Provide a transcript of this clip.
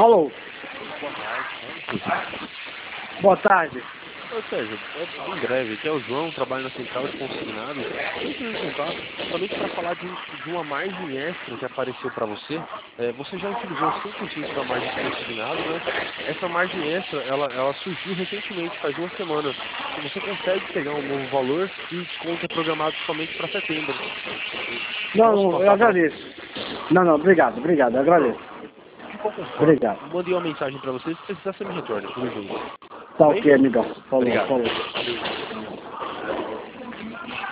Alô, Boa tarde. boa tarde. Ou seja, é em breve, aqui é o João, trabalho na central de consignados. Eu entrei em contato somente para falar de uma margem extra que apareceu para você. Você já utilizou 100% da margem de consignado, né? Essa margem extra, ela surgiu recentemente, faz uma semana. E você consegue pegar um novo valor e o desconto é programado somente para setembro. Posso Não, eu passar para... agradeço. Não, obrigado, eu agradeço. Pronto. De qualquer forma, Obrigado. mandei uma mensagem para você. Se precisar, você me retorna. Tudo junto. Tudo Tá bem? ok, amigão. Falou, Obrigado. falou.